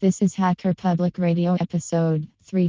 This is Hacker Public Radio episode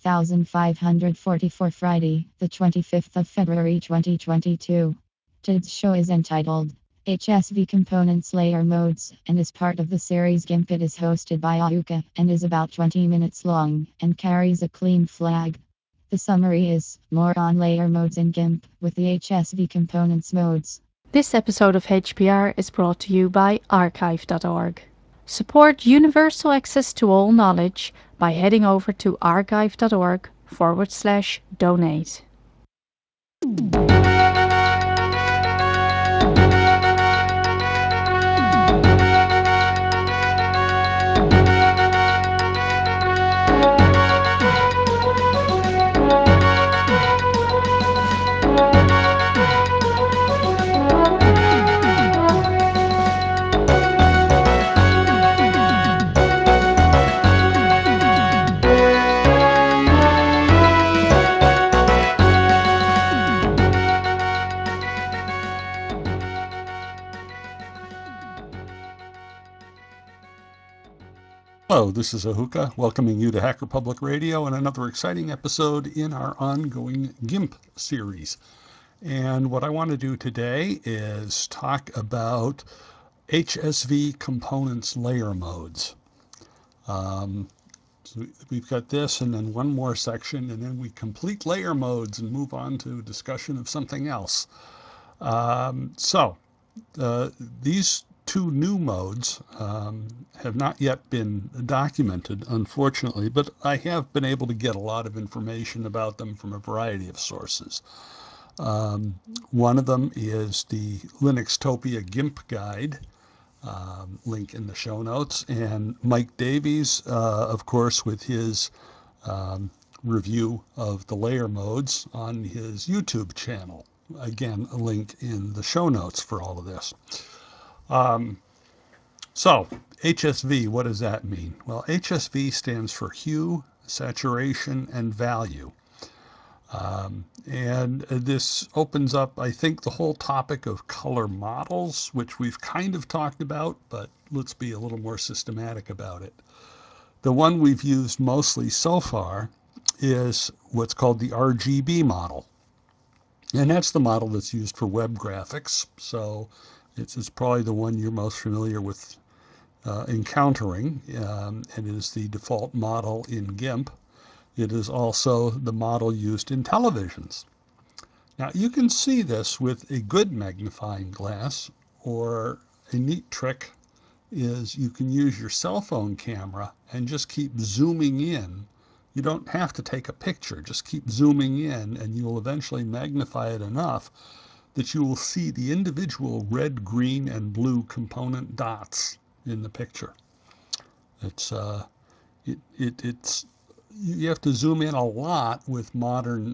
3544 Friday, the 25th of February 2022. Today's show is entitled HSV Components Layer Modes and is part of the series GIMP. It is hosted by Ahuka and is about 20 minutes long and carries a clean flag. The summary is more on layer modes in GIMP with the HSV Components modes. This episode of HPR is brought to you by archive.org. Support universal access to all knowledge by heading over to archive.org/donate. Hello, this is Ahuka, welcoming you to Hacker Public Radio and another exciting episode in our ongoing GIMP series. And what I want to do today is talk about HSV components layer modes. So we've got this and then one more section, and then we complete layer modes and move on to discussion of something else. These two new modes have not yet been documented, unfortunately, but I have been able to get a lot of information about them from a variety of sources. One of them is the Linuxtopia GIMP guide, link in the show notes, and Mike Davies, of course, with his review of the layer modes on his YouTube channel. Again, a link in the show notes for all of this. So, HSV, what does that mean? Well, HSV stands for hue, saturation, and value. And this opens up, I think, the whole topic of color models, which we've kind of talked about, but let's be a little more systematic about it. The one we've used mostly so far is what's called the RGB model. And that's the model that's used for web graphics. So it's probably the one you're most familiar with encountering, and it is the default model in GIMP. It is also the model used in televisions. Now you can see this with a good magnifying glass, or a neat trick is you can use your cell phone camera and just keep zooming in. You don't have to take a picture, just keep zooming in and you will eventually magnify it enough that you will see the individual red, green, and blue component dots in the picture. It's you have to zoom in a lot with modern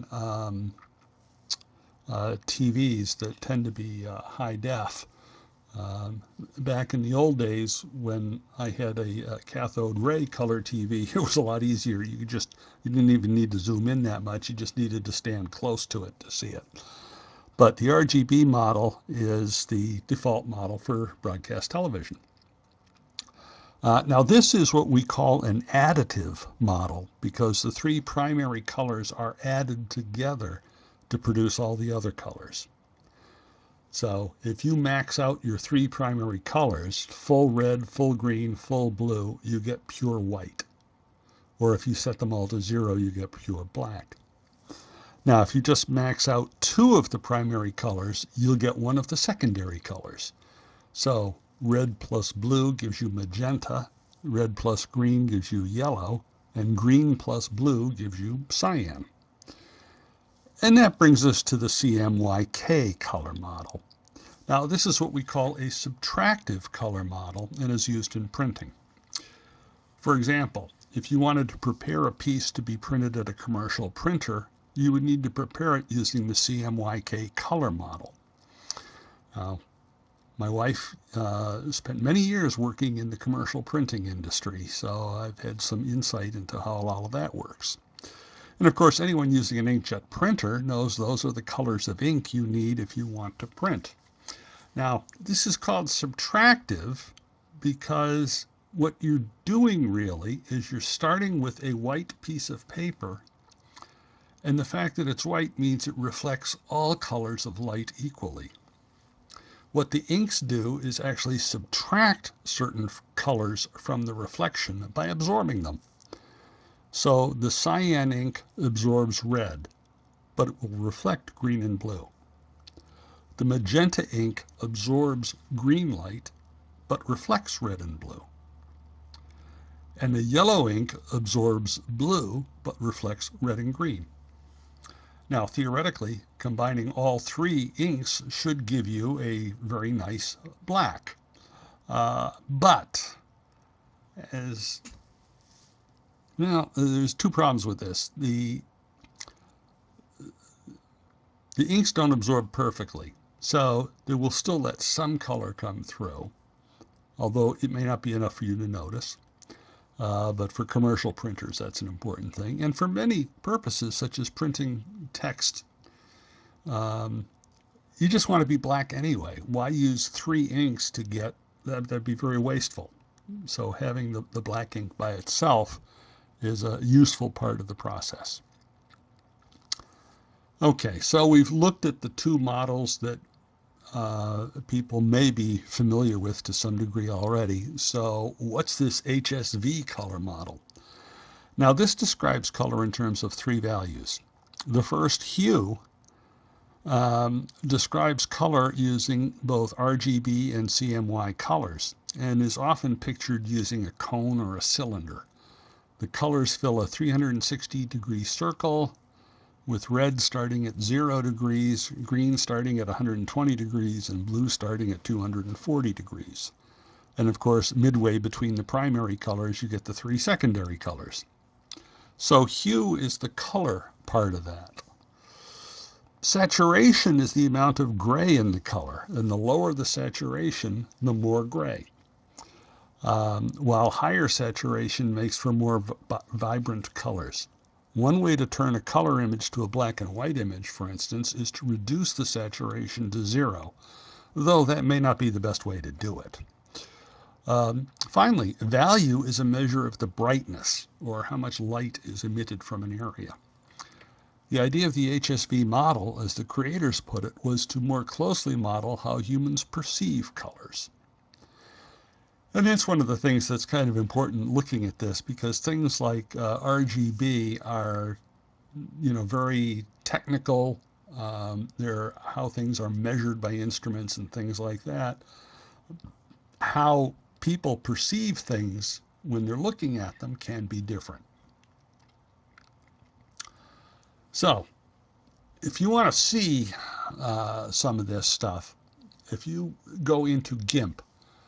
TVs that tend to be high def. Back in the old days when I had a cathode ray color TV, it was a lot easier. You didn't even need to zoom in that much. You just needed to stand close to it to see it. But the RGB model is the default model for broadcast television. Now this is what we call an additive model because the three primary colors are added together to produce all the other colors. So if you max out your three primary colors, full red, full green, full blue, you get pure white. Or if you set them all to 0, you get pure black. Now if you just max out two of the primary colors, you'll get one of the secondary colors. So red plus blue gives you magenta, red plus green gives you yellow, and green plus blue gives you cyan. And that brings us to the CMYK color model. Now this is what we call a subtractive color model and is used in printing. For example, if you wanted to prepare a piece to be printed at a commercial printer, you would need to prepare it using the CMYK color model. Now, my wife spent many years working in the commercial printing industry, so I've had some insight into how all of that works. And of course, anyone using an inkjet printer knows those are the colors of ink you need if you want to print. Now, this is called subtractive because what you're doing really is you're starting with a white piece of paper, and the fact that it's white means it reflects all colors of light equally. What the inks do is actually subtract certain colors from the reflection by absorbing them. So the cyan ink absorbs red, but it will reflect green and blue. The magenta ink absorbs green light, but reflects red and blue. And the yellow ink absorbs blue, but reflects red and green. Now, theoretically, combining all three inks should give you a very nice black. But, as now, there's two problems with this. The inks don't absorb perfectly, so they will still let some color come through, although it may not be enough for you to notice. But for commercial printers, that's an important thing. And for many purposes, such as printing text, um, you just want to be black anyway. Why use three inks to get that? That'd be very wasteful. So having the black ink by itself is a useful part of the process. Okay, so we've looked at the two models that people may be familiar with to some degree already. So what's this HSV color model? Now this describes color in terms of three values. The first, hue, describes color using both RGB and CMY colors and is often pictured using a cone or a cylinder. The colors fill a 360-degree circle, with red starting at 0 degrees, green starting at 120 degrees, and blue starting at 240 degrees. And of course, midway between the primary colors, you get the three secondary colors. So hue is the color part of that. Saturation is the amount of gray in the color, and the lower the saturation, the more gray. While higher saturation makes for more vibrant colors. One way to turn a color image to a black and white image, for instance, is to reduce the saturation to 0, though that may not be the best way to do it. Finally, value is a measure of the brightness, or how much light is emitted from an area. The idea of the HSV model, as the creators put it, was to more closely model how humans perceive colors. And that's one of the things that's kind of important looking at this, because things like RGB are, very technical. They're how things are measured by instruments and things like that. How people perceive things when they're looking at them can be different. So, if you want to see some of this stuff, if you go into GIMP,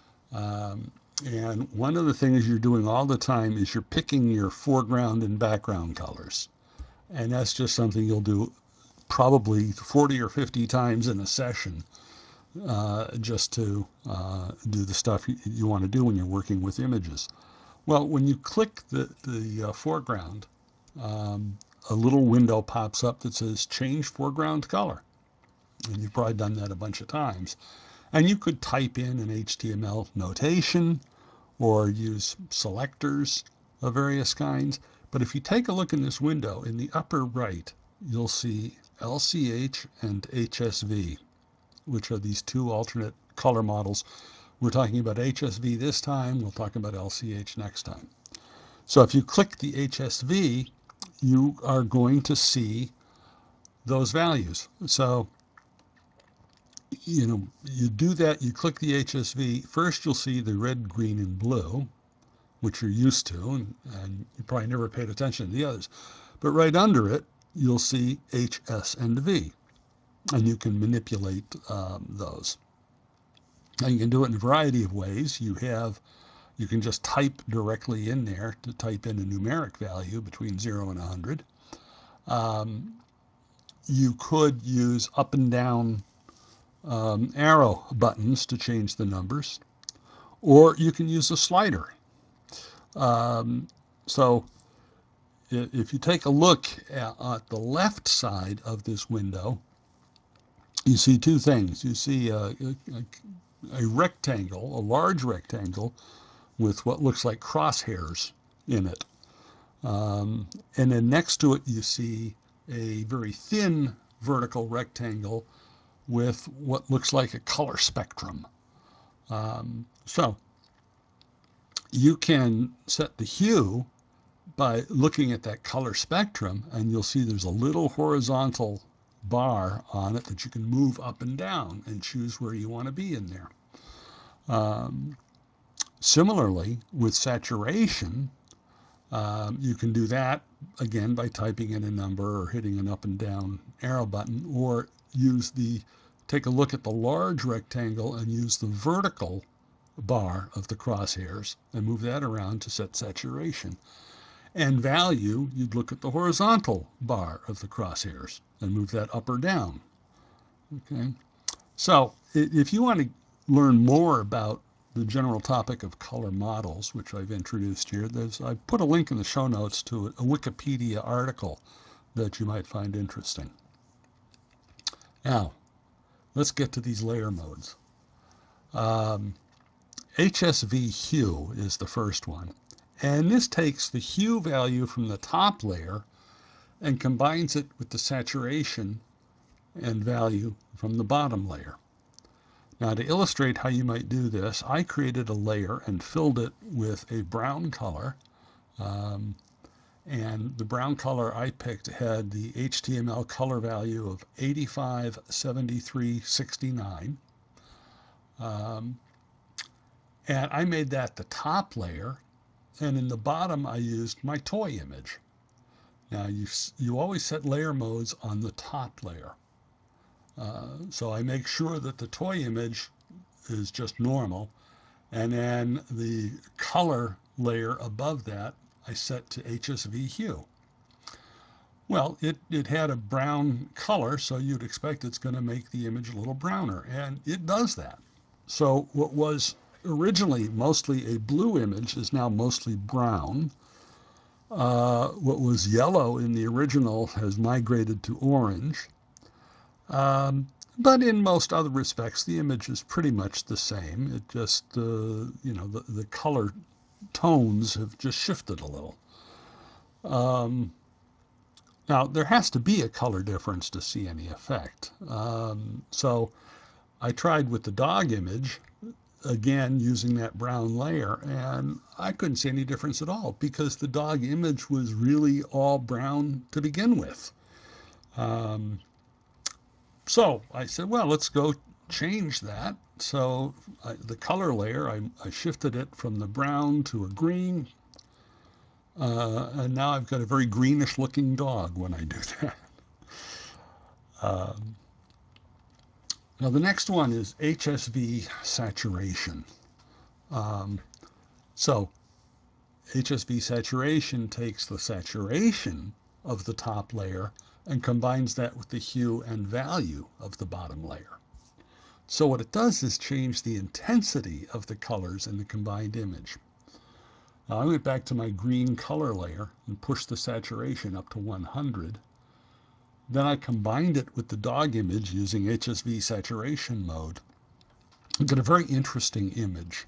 and one of the things you're doing all the time is you're picking your foreground and background colors. And that's just something you'll do probably 40 or 50 times in a session, just to do the stuff you want to do when you're working with images. Well, when you click the foreground, a little window pops up that says change foreground color. And you've probably done that a bunch of times. And you could type in an HTML notation or use selectors of various kinds. But if you take a look in this window, in the upper right, you'll see LCH and HSV, which are these two alternate color models. We're talking about HSV this time. We'll talk about LCH next time. So if you click the HSV, you are going to see those values. So, you do that, you click the HSV. First, you'll see the red, green, and blue, which you're used to, and you probably never paid attention to the others. But right under it, you'll see H, S, and V, and you can manipulate those. Now you can do it in a variety of ways. You can just type directly in there to type in a numeric value between 0 and 100. You could use up and down arrow buttons to change the numbers, or you can use a slider. So if you take a look at the left side of this window, you see two things. You see a rectangle, a large rectangle, with what looks like crosshairs in it. And then next to it, you see a very thin vertical rectangle with what looks like a color spectrum. So you can set the hue by looking at that color spectrum, and you'll see there's a little horizontal bar on it that you can move up and down and choose where you want to be in there. Similarly, with saturation, you can do that again by typing in a number or hitting an up and down arrow button, or take a look at the large rectangle and use the vertical bar of the crosshairs and move that around to set saturation. And value, you'd look at the horizontal bar of the crosshairs and move that up or down. Okay. So if you want to learn more about the general topic of color models, which I've introduced here, I've put a link in the show notes to a Wikipedia article that you might find interesting. Now, let's get to these layer modes. HSV hue is the first one. And this takes the hue value from the top layer and combines it with the saturation and value from the bottom layer. Now, to illustrate how you might do this, I created a layer and filled it with a brown color. And the brown color I picked had the HTML color value of 857369. And I made that the top layer. And in the bottom, I used my toy image. Now, you always set layer modes on the top layer. So I make sure that the toy image is just normal. And then the color layer above that, I set to HSV hue. Well, it had a brown color, so you'd expect it's going to make the image a little browner. And it does that. So what was originally mostly a blue image is now mostly brown. What was yellow in the original has migrated to orange. But in most other respects, the image is pretty much the same. It just, the color tones have just shifted a little. Now, there has to be a color difference to see any effect. So I tried with the dog image, again, using that brown layer, and I couldn't see any difference at all because the dog image was really all brown to begin with. So I said, well, let's go change that. So the color layer, I shifted it from the brown to a green. And now I've got a very greenish looking dog when I do that. Now the next one is HSV saturation. So HSV saturation takes the saturation of the top layer and combines that with the hue and value of the bottom layer. So what it does is change the intensity of the colors in the combined image. Now I went back to my green color layer and pushed the saturation up to 100. Then I combined it with the dog image using HSV saturation mode. I got a very interesting image.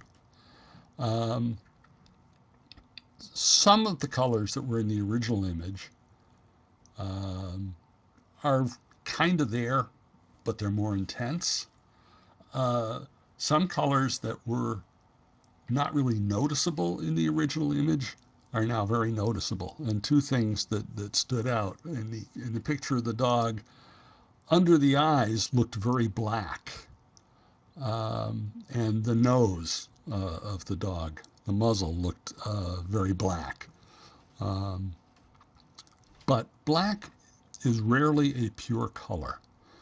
Some of the colors that were in the original image are kind of there, but they're more intense. Some colors that were not really noticeable in the original image are now very noticeable. And two things that stood out in the picture of the dog, under the eyes looked very black, and the nose of the dog, the muzzle looked very black. But black is rarely a pure color.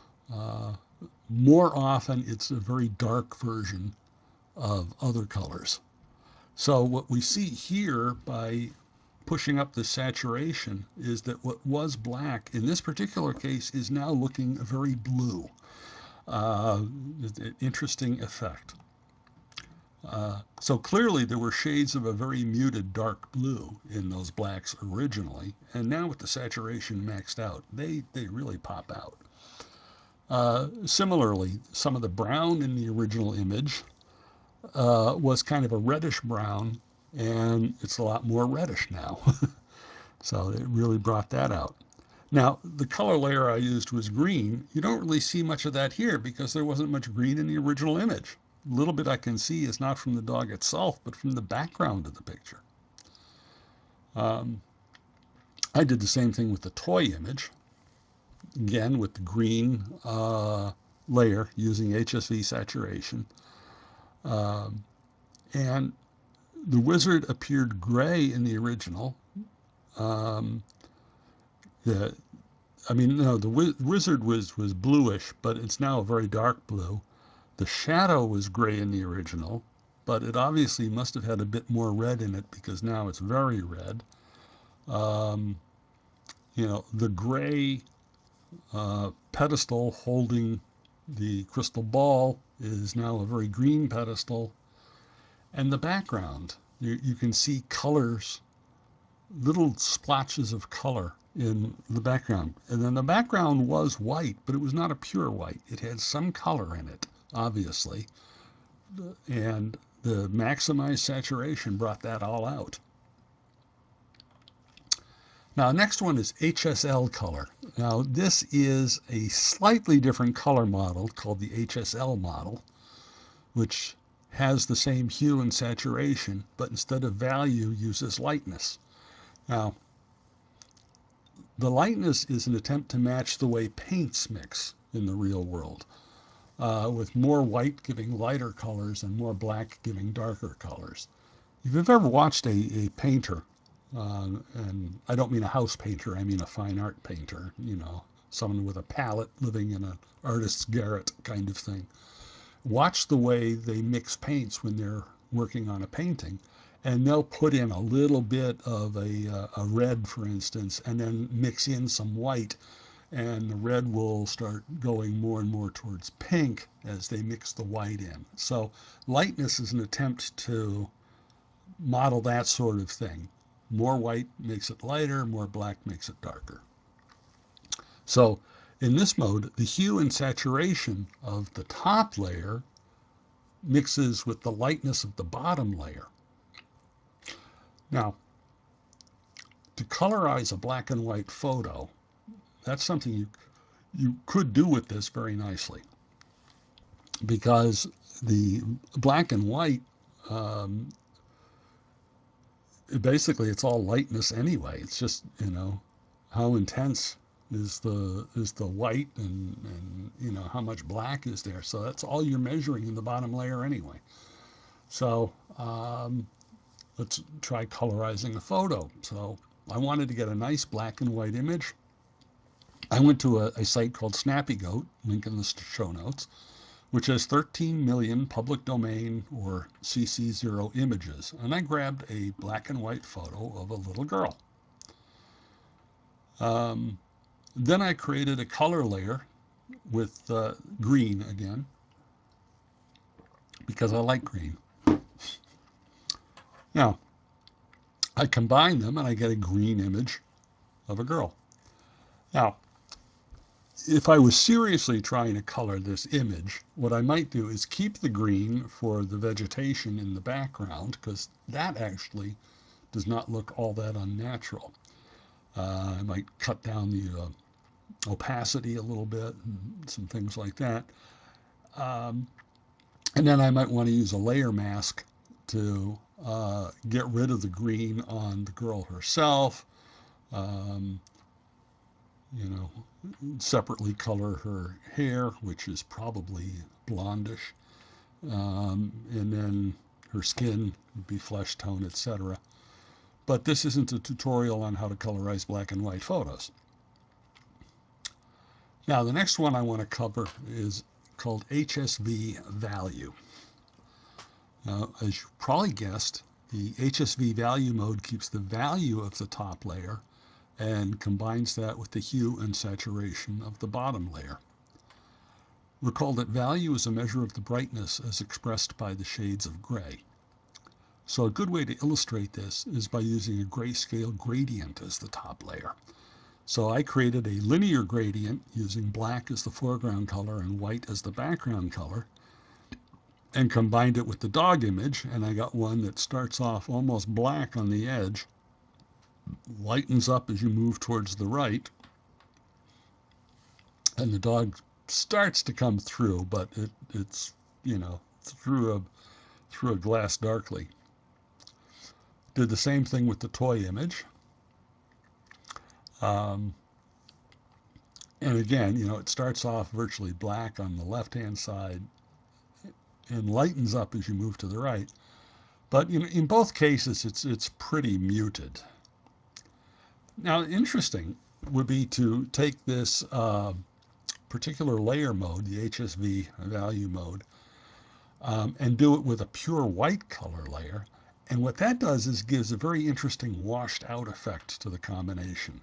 More often, it's a very dark version of other colors. So what we see here by pushing up the saturation is that what was black in this particular case is now looking very blue. Interesting effect. So clearly there were shades of a very muted dark blue in those blacks originally, and now with the saturation maxed out, they really pop out. Similarly, some of the brown in the original image was kind of a reddish brown, and it's a lot more reddish now. So it really brought that out. Now, the color layer I used was green. You don't really see much of that here because there wasn't much green in the original image. A little bit I can see is not from the dog itself, but from the background of the picture. Um, I did the same thing with the toy image, again with the green layer using HSV saturation. Um, and the wizard appeared gray in the original. Um, the, I mean, no, the wizard was bluish, but it's now a very dark blue. The shadow was gray in the original, but it obviously must have had a bit more red in it because now it's very red. Um, the gray pedestal holding the crystal ball is now a very green pedestal. And the background, you can see colors, little splotches of color in the background. And then the background was white, but it was not a pure white. It had some color in it, obviously. And the maximized saturation brought that all out. Now, next one is HSL color. Now, this is a slightly different color model called the HSL model, which has the same hue and saturation, but instead of value uses lightness. Now, the lightness is an attempt to match the way paints mix in the real world, with more white giving lighter colors and more black giving darker colors. If you've ever watched a painter, and I don't mean a house painter, I mean a fine art painter, someone with a palette living in an artist's garret kind of thing. Watch the way they mix paints when they're working on a painting, and they'll put in a little bit of a red, for instance, and then mix in some white, and the red will start going more and more towards pink as they mix the white in. So lightness is an attempt to model that sort of thing. More white makes it lighter, more black makes it darker. So in this mode, the hue and saturation of the top layer mixes with the lightness of the bottom layer. Now, to colorize a black and white photo, that's something you could do with this very nicely, because the black and white, um, basically it's all lightness anyway. It's just, how intense is the white, and how much black is there. So that's all you're measuring in the bottom layer anyway. So let's try colorizing a photo. So I wanted to get a nice black and white image. I went to a site called Snappy Goat, link in the show notes, which has 13 million public domain or CC0 images. And I grabbed a black and white photo of a little girl. Um, then I created a color layer with green again, because I like green. Now, I combine them and I get a green image of a girl. Now, if I was seriously trying to color this image, what I might do is keep the green for the vegetation in the background, because that actually does not look all that unnatural. I might cut down the opacity a little bit and some things like that. Um, and then I might want to use a layer mask to get rid of the green on the girl herself. Um, you know, Separately color her hair, which is probably blondish, and then her skin would be flesh tone, etc. But this isn't a tutorial on how to colorize black and white photos. Now, the next one I want to cover is called HSV value. Now, as you probably guessed, the HSV value mode keeps the value of the top layer and combines that with the hue and saturation of the bottom layer. Recall that value is a measure of the brightness as expressed by the shades of gray. So a good way to illustrate this is by using a grayscale gradient as the top layer. So I created a linear gradient using black as the foreground color and white as the background color. and combined it with the dog image, and I got one that starts off almost black on the edge, lightens up as you move towards the right, and the dog starts to come through, but it's through a glass darkly. Did the same thing with the toy image. Um, and again, it starts off virtually black on the left-hand side and lightens up as you move to the right. But in both cases, it's pretty muted. Now, interesting would be to take this particular layer mode, the HSV value mode, and do it with a pure white color layer. And what that does is gives a very interesting washed out effect to the combination.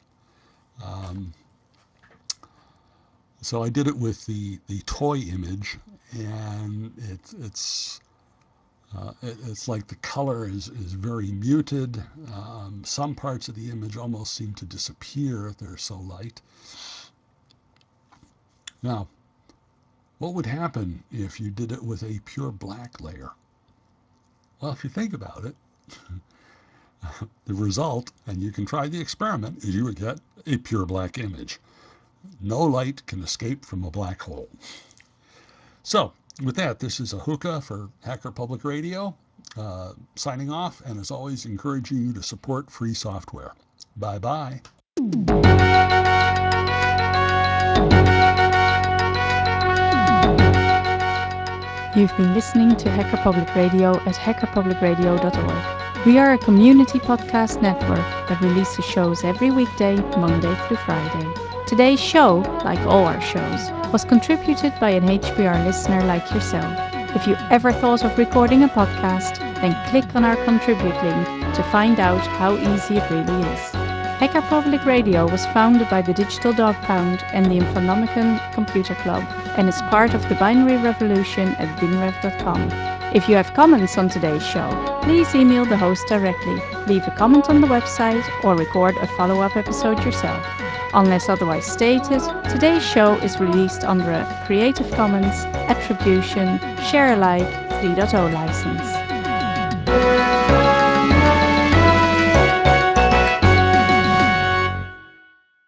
So I did it with the toy image, and it's like the color is very muted. Some parts of the image almost seem to disappear. They're so light. Now, what would happen if you did it with a pure black layer? Well, if you think about it, the result, and you can try the experiment, is you would get a pure black image. No light can escape from a black hole. So, with that, this is Ahuka for Hacker Public Radio, signing off, and as always, encouraging you to support free software. Bye-bye. You've been listening to Hacker Public Radio at hackerpublicradio.org. We are a community podcast network that releases shows every weekday, Monday through Friday. Today's show, like all our shows, was contributed by an HPR listener like yourself. If you ever thought of recording a podcast, then click on our contribute link to find out how easy it really is. Hacker Public Radio was founded by the Digital Dog Pound and the Infonomicon Computer Club and is part of the binary revolution at binrev.com. If you have comments on today's show, please email the host directly, leave a comment on the website, or record a follow-up episode yourself. Unless otherwise stated, today's show is released under a Creative Commons Attribution Share Alike 3.0 license.